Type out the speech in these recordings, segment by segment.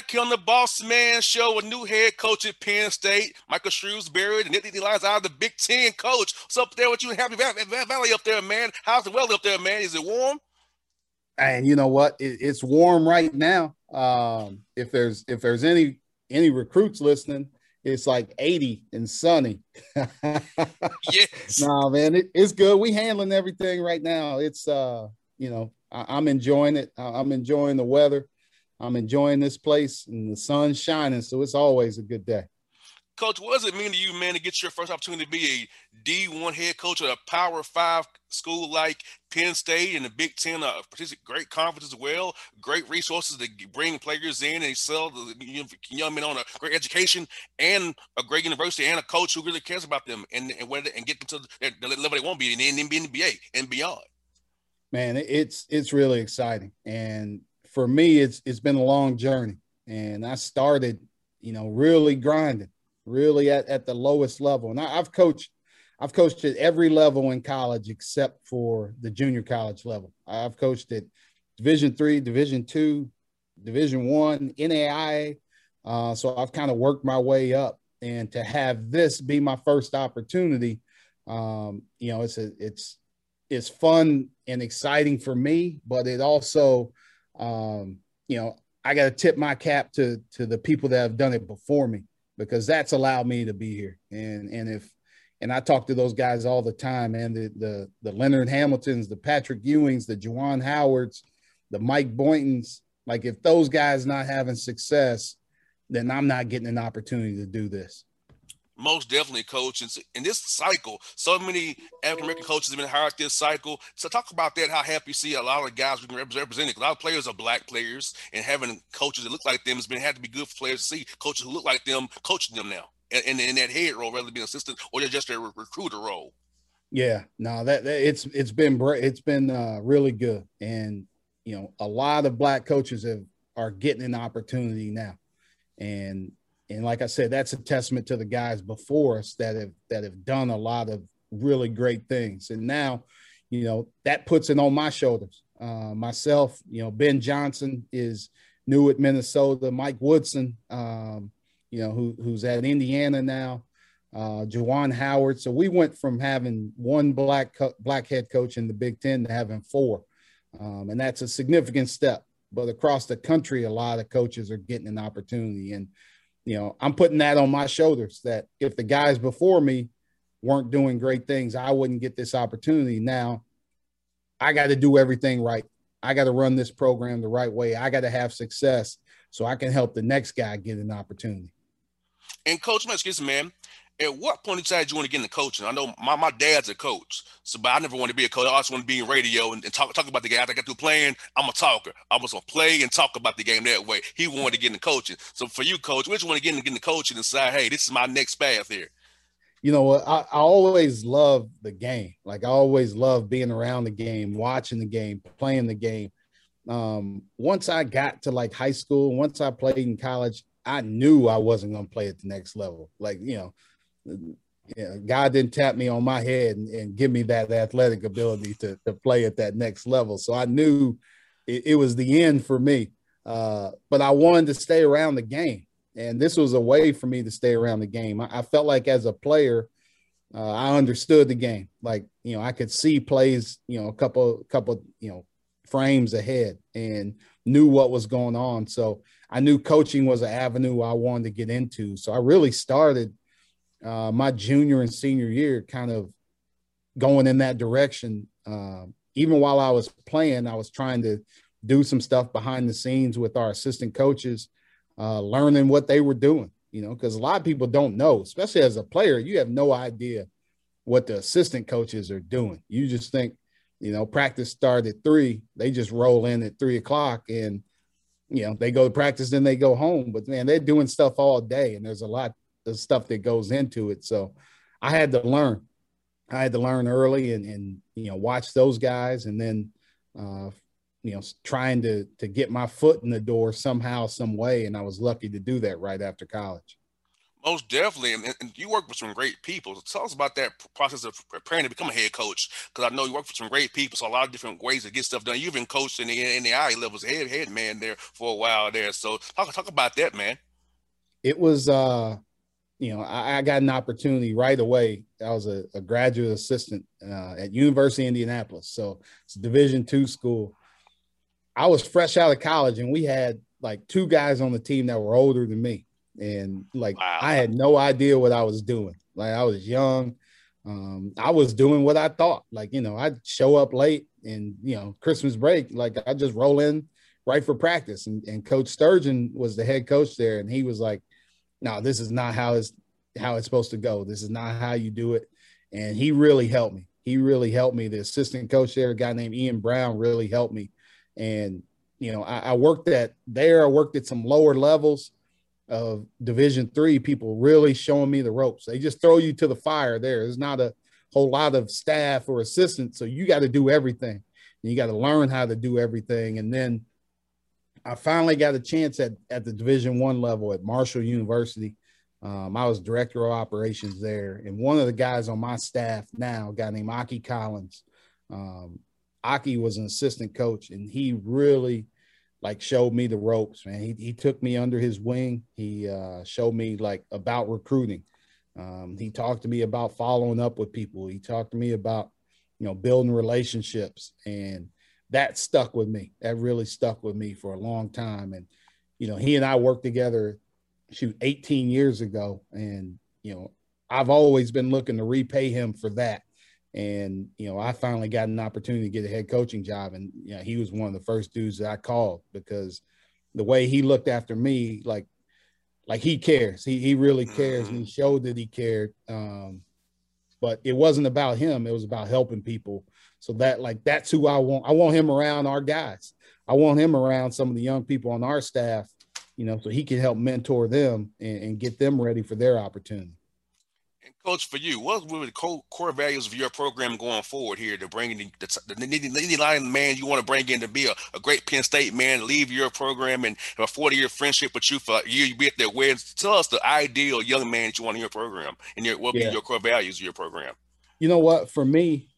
back here on the Boss Man Show with new head coach at Penn State, Michael Shrewsbury, the Nittany Lions out of the Big Ten. Coach, what's up there with you in Happy Valley up there, man? How's the weather up there, man? Is it warm? And you know what? It's warm right now. If there's any recruits listening, it's like 80 and sunny. Yes. No, man, it's good. We handling everything right now. It's I'm enjoying it. I'm enjoying the weather. I'm enjoying this place, and the sun's shining, so it's always a good day. Coach, what does it mean to you, man, to get your first opportunity to be a D1 head coach at a Power 5 school like Penn State and the Big Ten, great conference as well, great resources to bring players in and sell the young men on a great education and a great university and a coach who really cares about them and get them to the level they want to be in the NBA and beyond? Man, it's really exciting. And for me, it's been a long journey. And I started, really grinding. Really at the lowest level. And I've coached at every level in college except for the junior college level. I've coached at Division III, Division II, Division I, NAIA. So I've kind of worked my way up, and to have this be my first opportunity, it's fun and exciting for me, but it also, I got to tip my cap to the people that have done it before me, because that's allowed me to be here. And I talk to those guys all the time, and the Leonard Hamiltons, the Patrick Ewings, the Juwan Howards, the Mike Boyntons, like if those guys not having success, then I'm not getting an opportunity to do this. Most definitely, Coach. And in this cycle, so many African-American coaches have been hired this cycle. So talk about that, how happy you see a lot of guys we can represent it. A lot of players are black players, and having coaches that look like them had to be good for players to see coaches who look like them coaching them now and in that head role rather than being assistant or just a recruiter role. Yeah, no, that it's been really good. And, a lot of black coaches are getting an opportunity now. And like I said, that's a testament to the guys before us that have done a lot of really great things. And now, that puts it on my shoulders. Myself, Ben Johnson is new at Minnesota. Mike Woodson, who's at Indiana now. Juwan Howard. So we went from having one black head coach in the Big Ten to having four. And that's a significant step. But across the country, a lot of coaches are getting an opportunity. And I'm putting that on my shoulders, that if the guys before me weren't doing great things, I wouldn't get this opportunity. Now I got to do everything right. I got to run this program the right way. I got to have success so I can help the next guy get an opportunity. And Coach, excuse me, man, at what point did you decide you want to get into coaching? I know my dad's a coach, but I never wanted to be a coach. I always want to be in radio and talk about the game. After I got through playing, I'm a talker. I was going to play and talk about the game that way. He wanted to get into coaching. So for you, Coach, which you want to get into coaching and say, hey, this is my next path here? You know what? I always love the game. Like I always love being around the game, watching the game, playing the game. Once I got to like high school, once I played in college, I knew I wasn't going to play at the next level. Like, God didn't tap me on my head and give me that athletic ability to play at that next level. So I knew it was the end for me. But I wanted to stay around the game. And this was a way for me to stay around the game. I felt like as a player, I understood the game. Like, I could see plays, a couple, frames ahead and knew what was going on. So I knew coaching was an avenue I wanted to get into. So I really started my junior and senior year kind of going in that direction. Even while I was playing, I was trying to do some stuff behind the scenes with our assistant coaches, learning what they were doing, because a lot of people don't know, especially as a player, you have no idea what the assistant coaches are doing. You just think, practice started at 3:00. They just roll in at 3:00 and, they go to practice, then they go home. But, man, they're doing stuff all day, and there's a lot of stuff that goes into it. So I had to learn. I had to learn early and watch those guys, and then, trying to get my foot in the door somehow, some way. And I was lucky to do that right after college. Most definitely, and you work with some great people. Tell us about that process of preparing to become a head coach, because I know you work with some great people, so a lot of different ways to get stuff done. You've been coached in the eye levels, head man there for a while there. So talk about that, man. It was, I got an opportunity right away. I was a graduate assistant at University of Indianapolis, so it's a Division II school. I was fresh out of college, and we had like two guys on the team that were older than me, and like Wow. I had no idea what I was doing. Like I was young. I was doing what I thought. Like, I'd show up late and, Christmas break, like I just roll in right for practice. And Coach Sturgeon was the head coach there. And he was like, no, this is not how it's supposed to go. This is not how you do it. And he really helped me. He really helped me. The assistant coach there, a guy named Ian Brown, really helped me. And, I worked at some lower levels of Division III, people really showing me the ropes. They just throw you to the fire there. There's not a whole lot of staff or assistants, so you got to do everything. And you got to learn how to do everything. And then I finally got a chance at the Division I level at Marshall University. I was director of operations there. And one of the guys on my staff now, a guy named Aki Collins, Aki was an assistant coach, and he really like showed me the ropes, man. He took me under his wing. He showed me like about recruiting. He talked to me about following up with people. He talked to me about, building relationships, and that stuck with me. That really stuck with me for a long time. And, he and I worked together, 18 years ago. And, I've always been looking to repay him for that. And, I finally got an opportunity to get a head coaching job. And, he was one of the first dudes that I called, because the way he looked after me, like he cares. He really cares. And he showed that he cared. But it wasn't about him. It was about helping people. So that's who I want. I want him around our guys. I want him around some of the young people on our staff, so he can help mentor them and get them ready for their opportunity. And Coach, for you, what were the core values of your program going forward here to bring in the line man you want to bring in to be a great Penn State man, leave your program and have a 40-year friendship with you for a year, you be at their weddings? Tell us the ideal young man that you want in your program and what be your core values of your program. You know what? For me,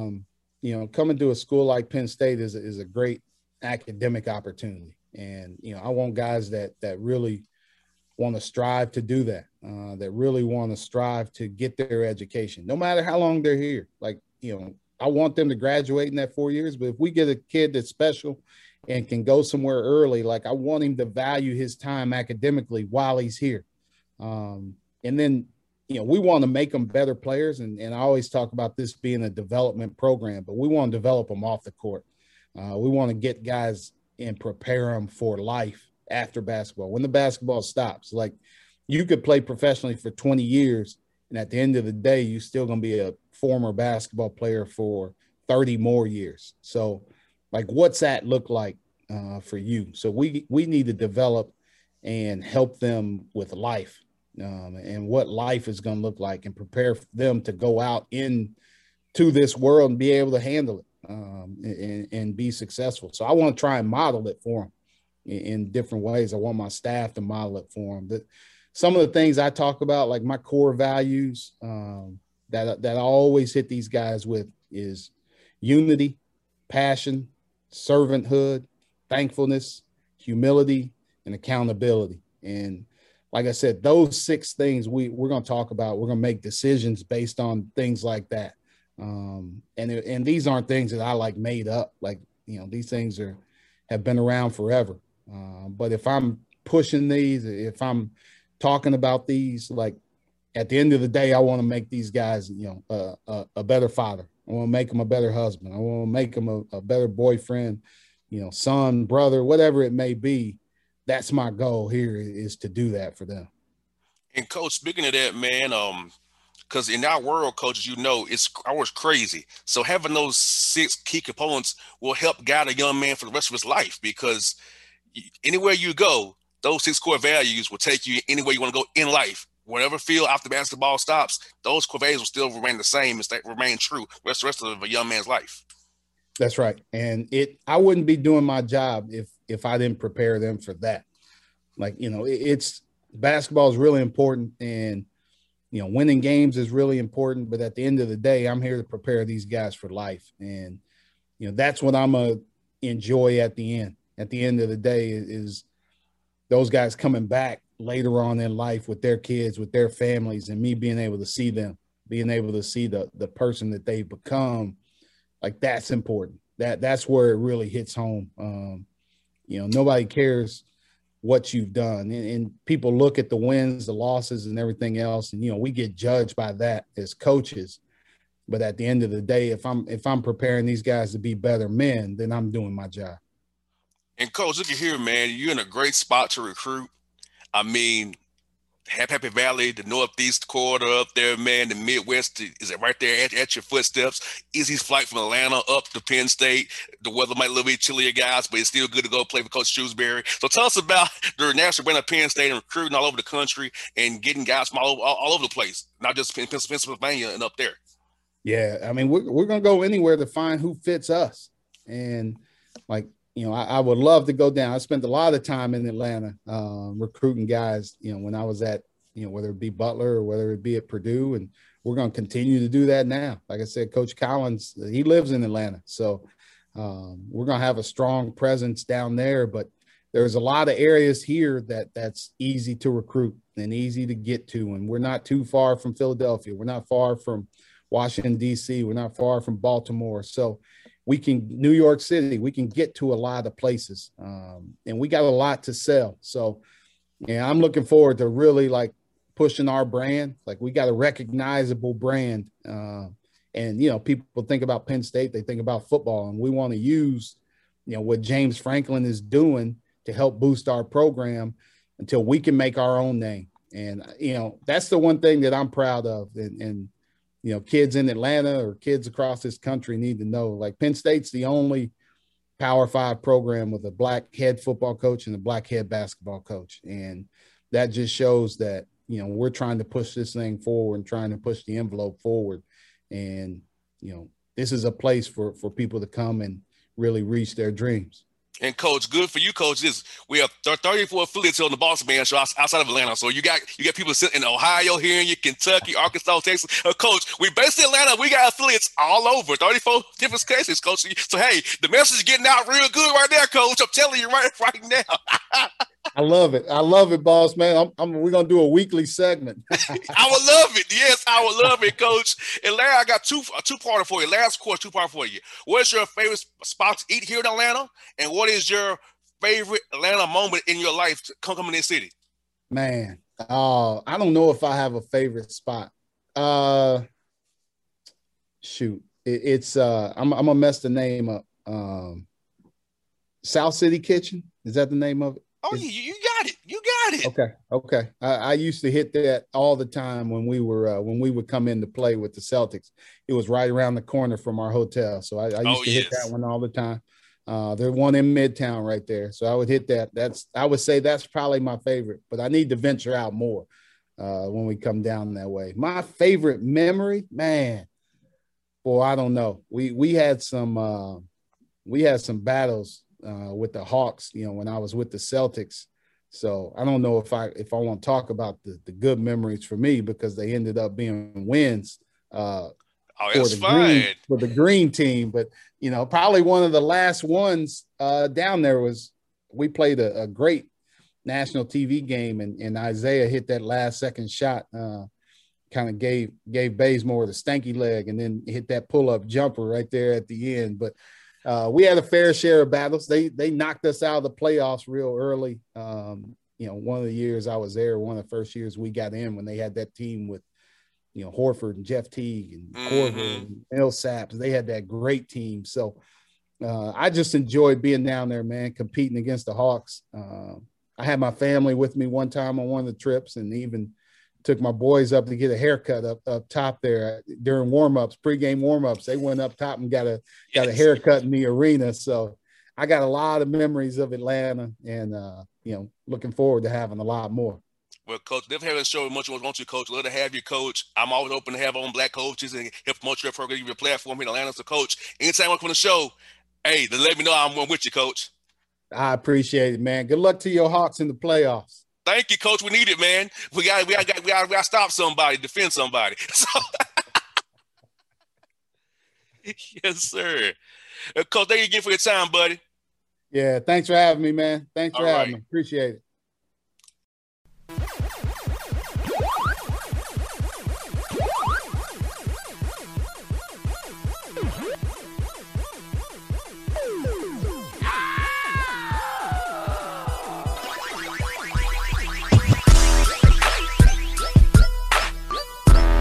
coming to a school like Penn State is a great academic opportunity. And, I want guys that really want to strive to do that, that really want to strive to get their education, no matter how long they're here. Like, I want them to graduate in that 4 years, but if we get a kid that's special and can go somewhere early, like I want him to value his time academically while he's here. And then, we want to make them better players. And I always talk about this being a development program, but we want to develop them off the court. We want to get guys and prepare them for life after basketball, when the basketball stops. Like, you could play professionally for 20 years, and at the end of the day, you're still going to be a former basketball player for 30 more years. So, like, what's that look like for you? So we need to develop and help them with life, and what life is going to look like, and prepare them to go out into this world and be able to handle it and be successful. So I want to try and model it for them in different ways. I want my staff to model it for them. Some of the things I talk about, like my core values that I always hit these guys with, is unity, passion, servanthood, thankfulness, humility, and accountability. And like I said, those 6 things we're going to talk about. We're going to make decisions based on things like that. And these aren't things that I like made up. Like, these things have been around forever. But if I'm pushing these, if I'm talking about these, like, at the end of the day, I want to make these guys, a better father. I want to make them a better husband. I want to make them a better boyfriend, son, brother, whatever it may be. That's my goal here, is to do that for them. And Coach, speaking of that, man, because in our world, coaches, it's ours crazy. So having those 6 key components will help guide a young man for the rest of his life, because anywhere you go, those 6 core values will take you anywhere you want to go in life. Whatever field after basketball stops, those core values will still remain the same and remain true the rest of a young man's life. That's right. And I wouldn't be doing my job if I didn't prepare them for that. Like, basketball is really important, and winning games is really important. But at the end of the day, I'm here to prepare these guys for life, and that's what I'm gonna enjoy at the end. At the end of the day, is those guys coming back later on in life with their kids, with their families, and me being able to see them, being able to see the person that they become. Like, that's important. That's where it really hits home. Nobody cares what you've done, and people look at the wins, the losses, and everything else, and we get judged by that as coaches. But at the end of the day, if I'm preparing these guys to be better men, then I'm doing my job. And Coach, look at here, man. You're in a great spot to recruit. I mean, Happy Valley, the Northeast corridor up there, man. The Midwest is right there at your footsteps. Easy flight from Atlanta up to Penn State. The weather might a little bit chillier, guys, but it's still good to go play for Coach Shrewsbury. So tell us about the national brand of Penn State and recruiting all over the country and getting guys from all over the place, not just in Pennsylvania and up there. Yeah, I mean, we're going to go anywhere to find who fits us. And, I would love to go down. I spent a lot of time in Atlanta recruiting guys, when I was at, whether it be Butler or whether it be at Purdue. And we're going to continue to do that now. Like I said, Coach Collins, he lives in Atlanta. So we're going to have a strong presence down there. But there's a lot of areas here that's easy to recruit and easy to get to. And we're not too far from Philadelphia. We're not far from Washington, D.C. We're not far from Baltimore. So New York City, we can get to a lot of places, and we got a lot to sell. So, I'm looking forward to really pushing our brand. Like, we got a recognizable brand, and people think about Penn State, they think about football, and we want to use, what James Franklin is doing to help boost our program until we can make our own name. And that's the one thing that I'm proud of, and kids in Atlanta or kids across this country need to know, Penn State's the only Power 5 program with a black head football coach and a black head basketball coach. And that just shows that, we're trying to push this thing forward and trying to push the envelope forward. And, this is a place for people to come and really reach their dreams. And Coach, good for you, Coach. We have 34 affiliates on the Boss Man Show outside of Atlanta. So you got people sitting in Ohio, here in Kentucky, Arkansas, Texas. Coach, we based in Atlanta. We got affiliates all over, 34 different cases, Coach. So hey, the message is getting out real good right there, Coach. I'm telling you right now. I love it, boss man. We're gonna do a weekly segment. I would love it. Yes, I would love it, Coach. And Larry, I got two-parter for you. Last course, two-part for you. What's your favorite spot to eat here in Atlanta? And what is your favorite Atlanta moment in your life coming in the city? Man, I don't know if I have a favorite spot. Shoot, it's I'm gonna mess the name up. South City Kitchen, is that the name of it? Oh, you got it. You got it. Okay. I used to hit that all the time when we would come in to play with the Celtics. It was right around the corner from our hotel, so I used to hit that one all the time. There's one in Midtown right there, so I would hit that. I would say that's probably my favorite, but I need to venture out more when we come down that way. My favorite memory, man, boy, I don't know. We had some battles with the Hawks, when I was with the Celtics. So I don't know if I want to talk about the good memories for me, because they ended up being wins that's fine. For the green team. But, probably one of the last ones down there was we played a great national TV game, and Isaiah hit that last second shot, kind of gave Bazemore the stanky leg, and then hit that pull-up jumper right there at the end. But we had a fair share of battles. They knocked us out of the playoffs real early. One of the years I was there, one of the first years we got in, when they had that team with, Horford and Jeff Teague and Corver and Millsaps. They had that great team. So I just enjoyed being down there, man, competing against the Hawks. I had my family with me one time on one of the trips, and even took my boys up to get a haircut up top there during warm-ups, pregame warm-ups. They went up top and got a haircut in the arena. So I got a lot of memories of Atlanta, and looking forward to having a lot more. Well, Coach, never having a show much more want you, Coach. Love to have you, Coach. I'm always open to have on black coaches and help promote your program, give you a platform in Atlanta. So, Coach, anytime I come on the show, hey, then let me know I'm with you, Coach. I appreciate it, man. Good luck to your Hawks in the playoffs. Thank you, Coach. We need it, man. We got to stop somebody, defend somebody. So, yes, sir. Coach, thank you again for your time, buddy. Yeah, thanks for having me, man. Thanks for All having right. me. Appreciate it.